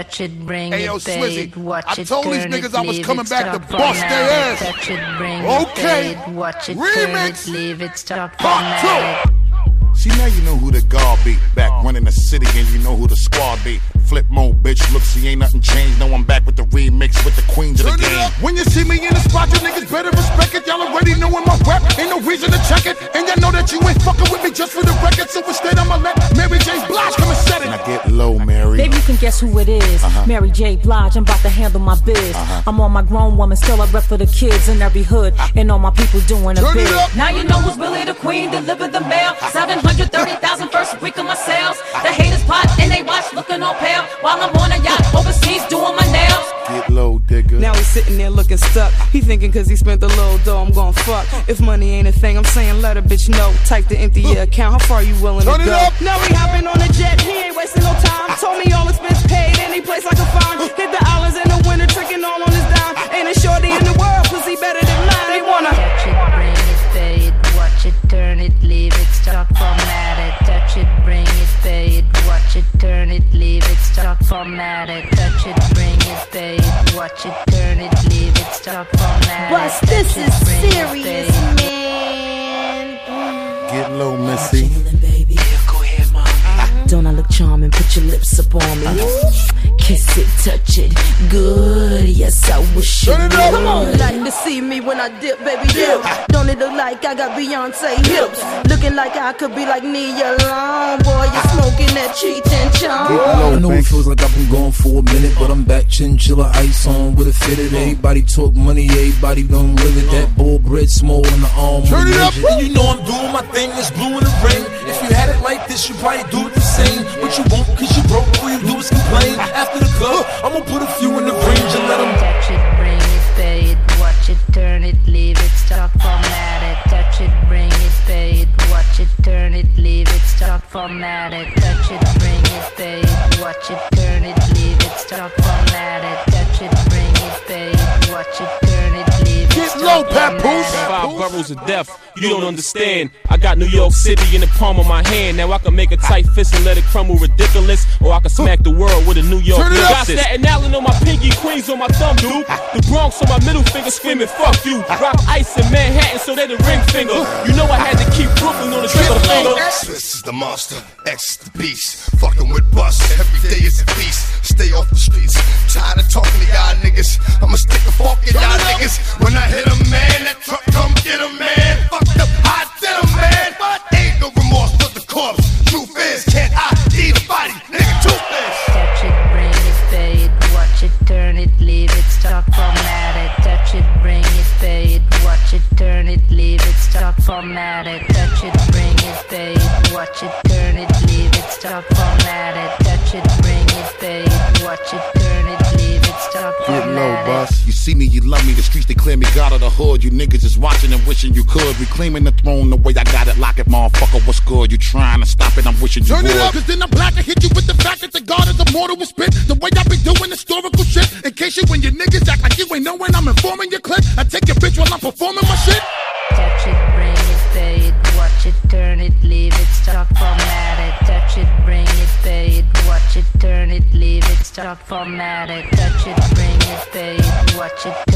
touch it, bring Hey, yo, it, pay it, Swizzy, watch I it, told these turn niggas it, I was leave coming it, back to stop, bust format their it, ass. touch it, bring Okay. it, pay it, watch it, Remix. turn it, leave it, stop, Part format two. it. See, now you know who the guard be. Back running the city and you know who the squad be. Flip mode, bitch. Look, see, ain't nothing changed. No, I'm back with the remix with the queens of the Turn it game. up. When you see me in the spot, you niggas better respect it. Y'all already knowin' my rap. Ain't no reason to check it. And y'all know that you ain't fucking with me just for the record. So instead, I'ma let Mary J. Blige come and set it. Now get low, Mary. Baby, you can guess who it is. Mary J. Blige, I'm about to handle my biz. I'm on my grown woman, still I rep for the kids in every hood. And all my people doing a Turn it bid. up. Now you know who's really the queen, deliver the mail. 730,000 first week of my sales. The haters plot and they watch looking all pale. While I'm on a yacht overseas doing my nails. Get low, digger. Now he's sitting there looking stuck. He thinking cause he spent a little dough, I'm gon' fuck. If money ain't a thing, I'm saying let a bitch know. Type the empty your account, how far you willing Turn to it go? up. Now he hopping on a jet, he ain't wasting no time. Told me all expense paid, any place I can find. Hit the islands in the winter, tricking all on his dime. Ain't a shorty in the world, pussy better than mine. They wanna Touch it, bring it, pay it, watch it, turn it, leave it, stop, format it. Touch it, bring it, pay it, watch it, turn it, leave it, stop, format it. Touch it, bring it, pay it, watch it, turn it, leave it, stop, format it. Bus, this Touch is it, bring it, serious, pay it. man. Get low, Missy. Baby. Don't I look charming? Put your lips up on me. Kiss it, touch it, good. Yes, I wish you Turn it up. Come on, like to see me when I dip, baby, dip. Don't it look like I got Beyonce hips? Looking like I could be like Nia Long. Boy, you smoking that cheat and charm. I know it feels like I've been gone for a minute, but I'm back, chinchilla ice on with a fitted. Everybody talk money, everybody gon' live it. That bull bread small in the arm. Turn it up. And you know I'm doing my thing, it's blue in the ring. If you had it like this, you probably do it the same. But you won't, cause you broke, all you do is complain. After the club, I'ma put a few in the range and let them. Touch it, bring it, pay it, watch it, turn it, leave it, stop, format it. Touch it, bring it, pay it, watch it, turn it, leave it, stop, format it. Touch it, bring it, pay it, watch it, turn it, leave it, stop, format it. Touch it, bring it, pay it, watch it, turn it, leave it, Get stop, low, format Papoose. it. 5 boroughs of death, you don't understand. I got New York City in the palm of my hand. Now I can make a tight fist and let it crumble ridiculous, or I can smack the world with a New York Turn it up. Got Staten Island on my pinky, Queens on my thumb, dude. The Bronx on my middle finger screaming, fuck you. Rock ice in Manhattan, so they the ring finger. You know I had to keep Brooklyn on the trigger finger. This is the monster, X the beast. Fucking with bust, every day is a feast. Stay off the streets, tired of talking to y'all niggas. I'ma stick a fork in y'all niggas. When I hit a man, that truck come get a man. Fucked up hot dinner, man. Ain't no remorse for the corpse. Truth is, can't ID the body, nigga. Toothless. Touch it, bring it, pay it, watch it, turn it, leave it, stop, format it. Touch it, bring it, pay it, watch it, turn it, leave it, stop, format it. Touch it, bring it, pay it, watch it, turn it, leave it, stop, format it. Touch it, bring it, pay it, watch it, turn it, leave it, stop, Get low, format it. boss. You see me, you love me. The streets, they clear me God of the hood. You niggas is watching and wishing you could. Reclaiming the throne the way I got it. Lock it, motherfucker. What's good? You trying to stop it? I'm wishing you Turn would. it up, cause then I'm black and hit you with the fact that the God is immortal will spit. The way I be doing historical shit. In case you when your niggas act like you ain't knowing I'm informing your clip. I take your bitch while I'm performing my shit. Touch it, bring it, pay it, watch it, turn it, leave it, stop, format it. Touch it, bring it, pay it, watch it, turn it, leave it, stop, format it. Touch it, bring it, pay it, watch it,